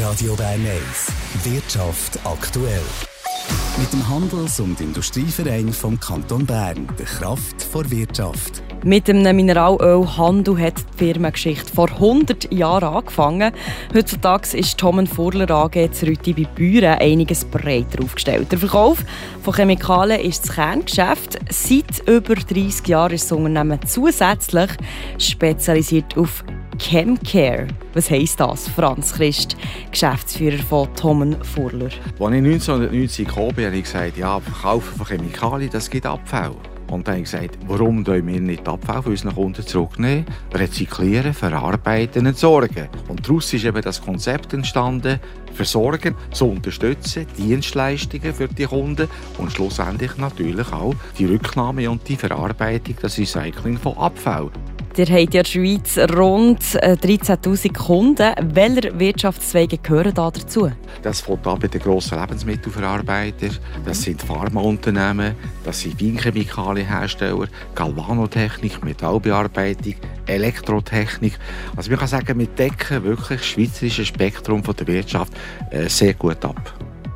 Radio Bern 1 Wirtschaft aktuell. Mit dem Handels- und Industrieverein vom Kanton Bern, der Kraft vor Wirtschaft. Mit einem Mineralölhandel hat die Firmengeschichte vor 100 Jahren angefangen. Heutzutage ist Thomen Furler AG zu Rütti bei Büren einiges breiter aufgestellt. Der Verkauf von Chemikalien ist das Kerngeschäft. Seit über 30 Jahren ist das Unternehmen zusätzlich spezialisiert auf Chemcare. Was heisst das? Franz Christ, Geschäftsführer von Thomen Furler. Als ich 1990 gekommen bin, habe ich gesagt, ja, Verkaufen von Chemikalien, das gibt Abfall. Und dann habe ich gesagt, warum wir nicht Abfall für unsere Kunden zurücknehmen, rezyklieren, verarbeiten, entsorgen. Und daraus ist eben das Konzept entstanden, versorgen, zu unterstützen, Dienstleistungen für die Kunden und schlussendlich natürlich auch die Rücknahme und die Verarbeitung, das Recycling von Abfall. Ihr habt ja in der Schweiz rund 13'000 Kunden. Welche Wirtschaftszweige gehören da dazu? Das fängt an bei den grossen Lebensmittelverarbeitern, das sind Pharmaunternehmen, das sind Weinchemikalienhersteller, Galvanotechnik, Metallbearbeitung, Elektrotechnik. Also man kann sagen, wir decken wirklich das schweizerische Spektrum von der Wirtschaft sehr gut ab.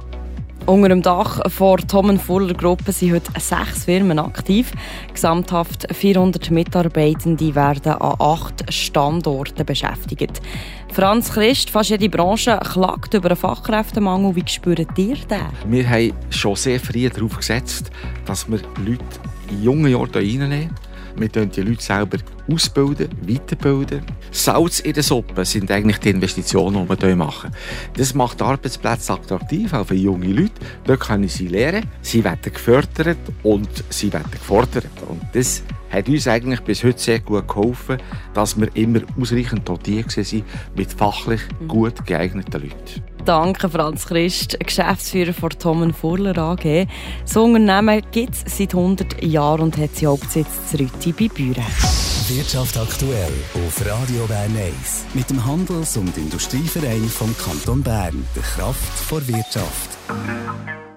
Unter dem Dach der Thomen Furler Gruppe sind heute 6 Firmen aktiv. Gesamthaft 400 Mitarbeitende werden an 8 Standorten beschäftigt. Franz Christ, fast jede Branche klagt über einen Fachkräftemangel. Wie spürt ihr den? Wir haben schon sehr früh darauf gesetzt, dass wir Leute in jungen Jahren reinnehmen. Wir bilden die Leute selber ausbilden, weiterbilden. Salz in der Suppe sind eigentlich die Investitionen, die wir machen. Das macht Arbeitsplätze attraktiv, auch für junge Leute. Dort können sie lernen, sie werden gefördert und sie werden gefordert. Und das hat uns eigentlich bis heute sehr gut geholfen, dass wir immer ausreichend dotiert waren mit fachlich gut geeigneten Leuten. Danke, Franz Christ, Geschäftsführer von Thomen Furler AG. Das Unternehmen gibt es seit 100 Jahren und hat seinen Hauptsitz zu Rütti bei Büren. Wirtschaft aktuell auf Radio Bern 1 mit dem Handels- und Industrieverein vom Kanton Bern, der Kraft vor Wirtschaft.